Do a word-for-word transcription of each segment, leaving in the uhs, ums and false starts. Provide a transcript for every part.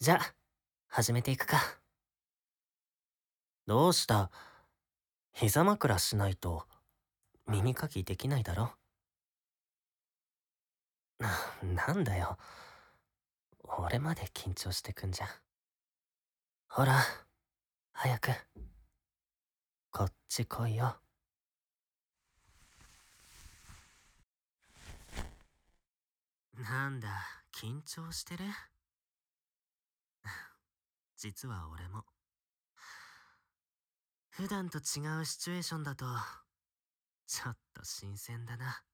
じゃ、始めていくか。どうした？膝枕しないと耳かきできないだろ？な、なんだよ。俺まで緊張してくんじゃん。ほら、早く。こっち来いよ。なんだ、緊張してる？実は俺も。普段と違うシチュエーションだと、ちょっと新鮮だな。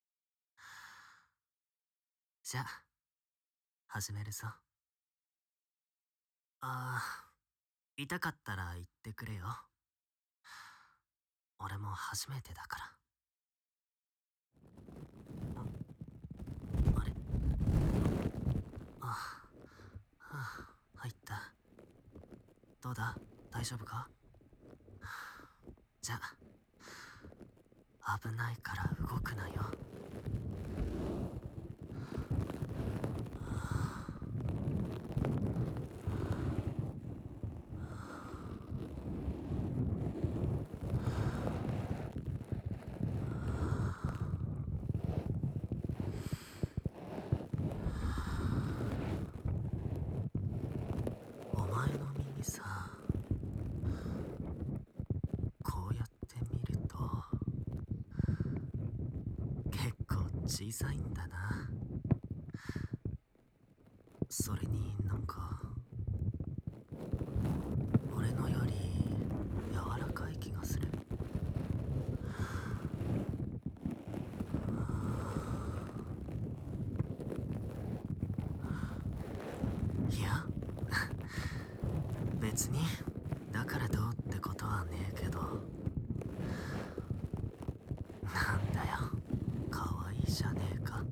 じゃ、始めるぞ。ああ、痛かったら言ってくれよ。俺も初めてだから。あれ？あ、はあ、入った。どうだ？大丈夫か？じゃ、危ないから動くなよ。お前の耳さ、こうやって見ると結構小さいんだな。それになんか俺のより柔らかい気がする。いや、別にだからどうってことはねえけど。なんだよ、かわいいじゃねえか。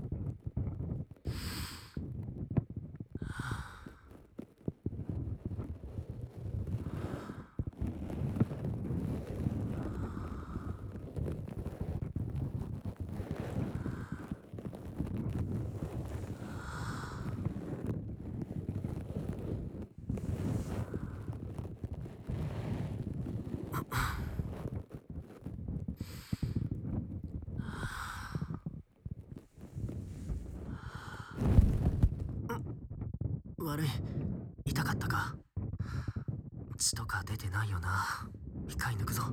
悪い。痛かったか？血とか出てないよな。一回抜くぞ。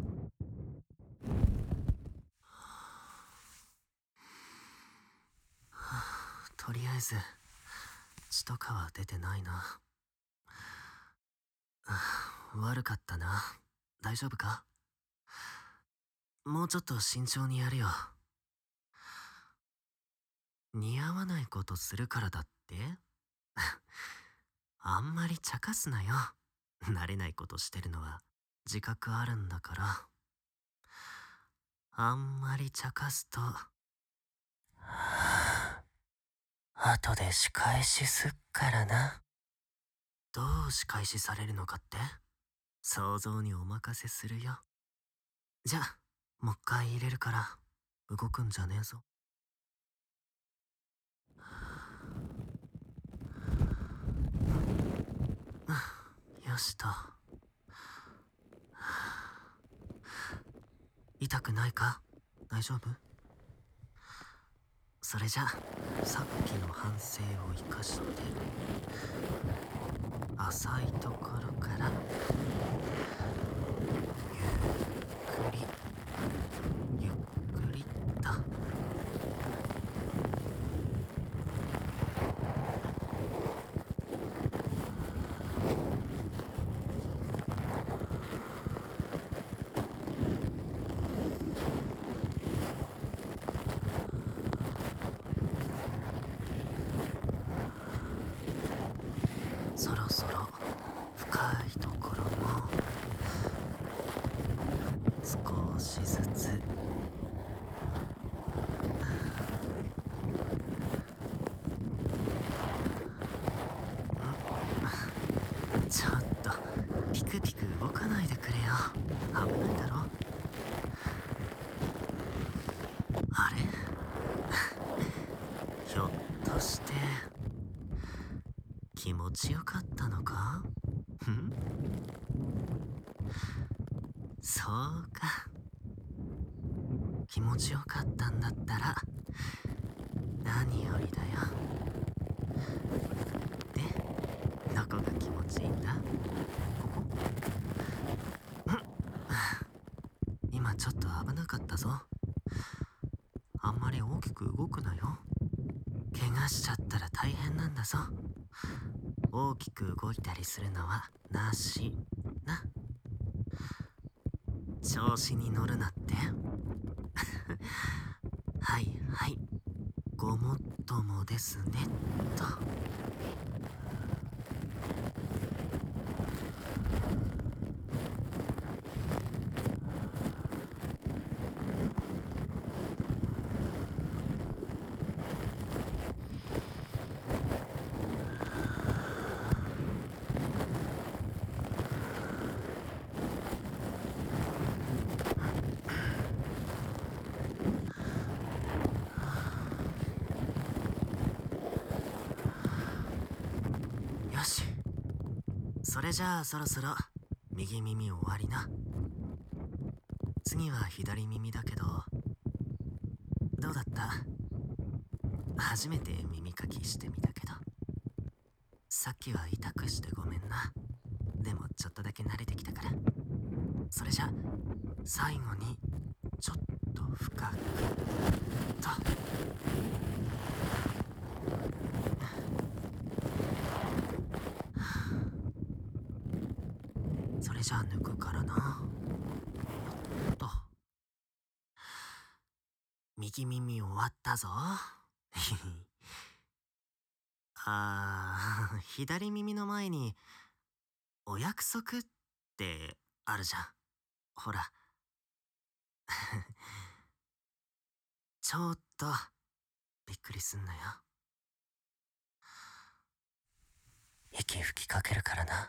とりあえず血とかは出てないな。悪かったな。大丈夫か？もうちょっと慎重にやるよ。似合わないことするからだって？あんまり茶化すなよ。慣れないことしてるのは自覚あるんだから。あんまり茶化すと後で仕返しすっからな。どう仕返しされるのかって？想像にお任せするよ。じゃあ、もう一回入れるから動くんじゃねえぞ。よしと。痛くないか？大丈夫？それじゃさっきの反省を生かして浅いところからゆっくりゆっくりと。そろそろ深いところも少しずつ。ちょっとピクピク動かないでくれよ。危ないだろ。あれ？ひょっとして気持ちよかったのか？ん？そうか。気持ちよかったんだったら何よりだよ。で、どこが気持ちいいんだ？ここ？ん？今ちょっと危なかったぞ。あんまり大きく動くなよ。怪我しちゃったら大変なんだぞ。大きく動いたりするのはなしな。調子に乗るなって。はいはい、ごもっともですねっと。よし、それじゃあそろそろ右耳終わりな。次は左耳だけど、どうだった？初めて耳かきしてみたけど、さっきは痛くしてごめんな。でもちょっとだけ慣れてきたから。それじゃ最後にちょっと深くと。それじゃあ抜くからな。と。右耳終わったぞ。あー、左耳の前にお約束ってあるじゃん。ほら。ちょっとびっくりすんなよ。息吹きかけるからな。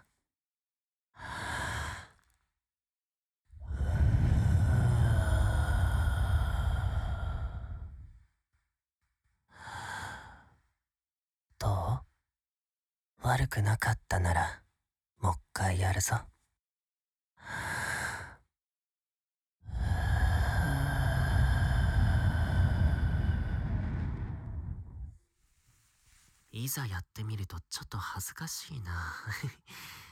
どう？悪くなかったならもう一回やるぞ。いざやってみるとちょっと恥ずかしいな。